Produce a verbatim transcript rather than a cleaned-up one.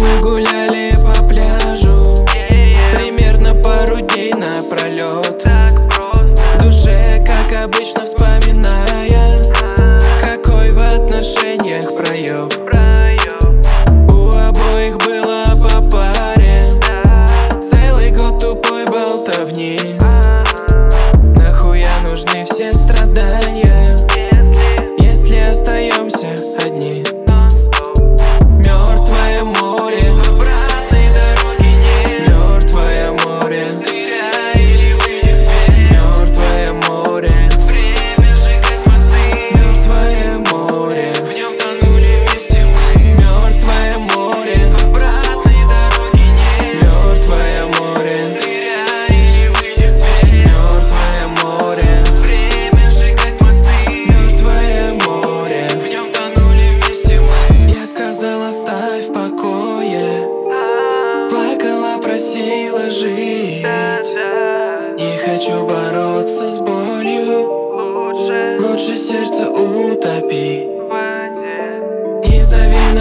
мы гуляли по пляжу примерно пару дней напролет. В душе, как обычно, вспоминая, какой в отношениях проеб. У обоих было по паре, целый год тупой болтовни. Нахуя нужны все страдания, если остаемся одни? Мертвое море, обратной дороги нет. Мертвое море, ныряй или выйди в свет. Мертвое море, время сжигать мосты. Мертвое море, в нем тонули вместе мы. Мертвое море, обратной дороги нет. Мертвое море, ныряй или выйди в свет. Мертвое море, время сжигать мосты. Мертвое море, в нем тонули вместе мы. Я сказала, оставь в покое, плакала, просила жить. Не хочу бороться с болью, лучше сердце утопить. Не зови